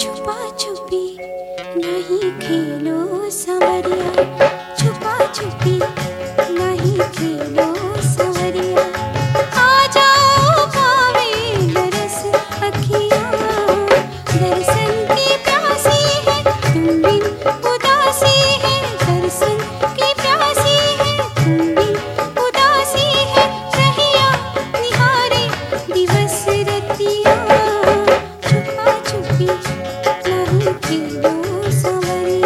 छुपा छुपी नहीं खेलो संवरिया, छुपा छुपी नहीं खेलो संवरिया। आ जाओ पावे बरस अखियाँ, दर्शन की प्यासी है तुम बिन उदासी है, दर्शन की प्यासी है तुम बिन उदासी है। रहिया निहारे दिवस रतिया, छुपा छुपी नहीं खेलो संवरिया।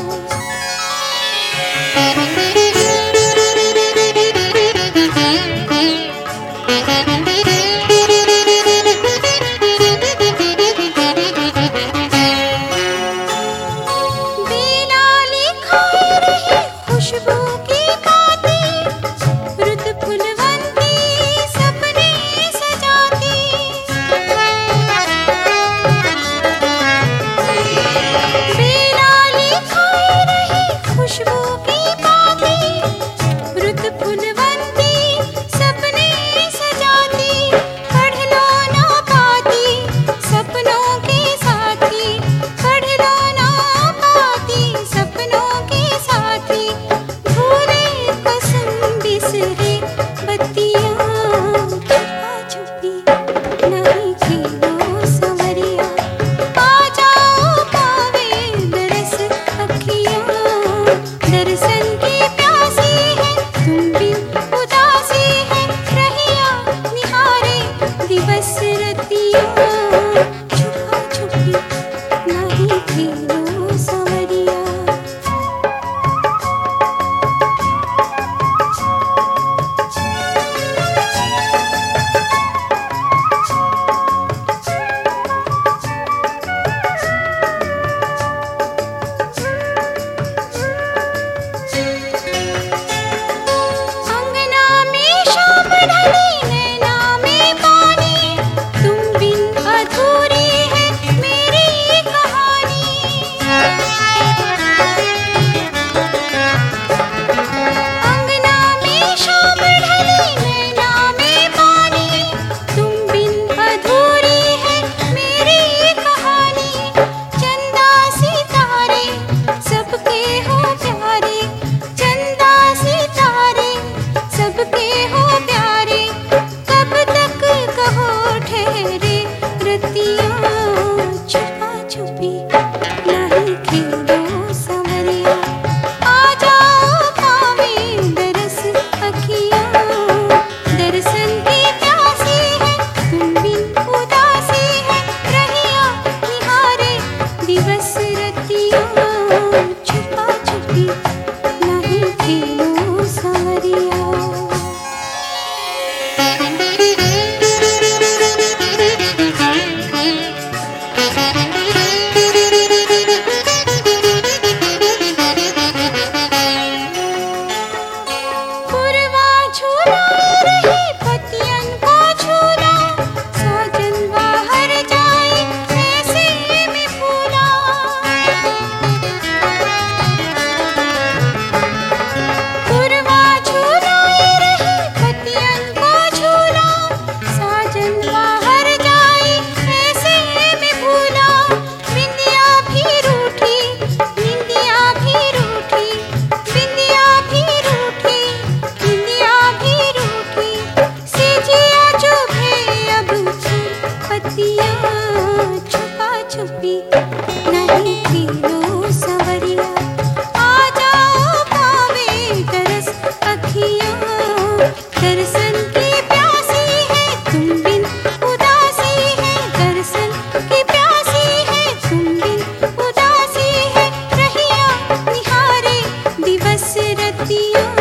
बेलाली खाए रही खुशबू की बातें, रुत फुलवंती सपने सजाती। बेलाली खाए रही खुशबू की बातें, रुत फुलवंती सपने सजाती। पढ़ लो ना पाती सपनों के साथी, पढ़ लो ना पाती सपनों के साथी। भूले कसम बिसरे बत्तियाँ, छुपा छुपी नहीं खेलो संवरिया। आ जाओ पावे बरस अखियाँ, दर्शन की प्यासी है तुम बिन उदासी है। रहिया निहारे दिवस रतिया, छुपा छुपी नहीं खेलो संवरिया। अंगना में शाम ढली नैना में पानी, तुम बिन अधूरी है मेरी कहानी। अंगना में शाम ढली नैना में पानी, तुम बिन अधूरी है मेरी कहानी। चंदा सितारे सबके हो प्यारे, चंदा सितारे सबके हो प्यारे। कब तक कहो ठहरे रतियाँ, छुपा छुपी नहीं खेलो संवरिया। आ जाओ पावे बरस अखियाँ, दर्शन की प्यासी है तुम बिन उदासी है। रहिया निहारे दिवस रतिया, छुपा छुपी नहीं खेलो संवरिया। पुरवा झूलाए रही पतियन को झूला, साजन बाहर जाए ऐसे में भूला। पुरवा झूलाए रही पतियन को झूला, साजन बाहर जाए ऐसे में भूला। बिंदिया भी रूठी निंदिया भी रूठी, बिंदिया भी रूठी निंदिया भी रूठी। सेजिया जो है अब पतियाँ, छुपा छुपी नहीं खेलो संवरिया। आ जाओ पावे तरस अखियाँ, दर्शन की प्यासी है तुम बिन उदासी है, दर्शन की प्यासी है तुम बिन उदासी है। रहिया निहारे दिवस रतिया,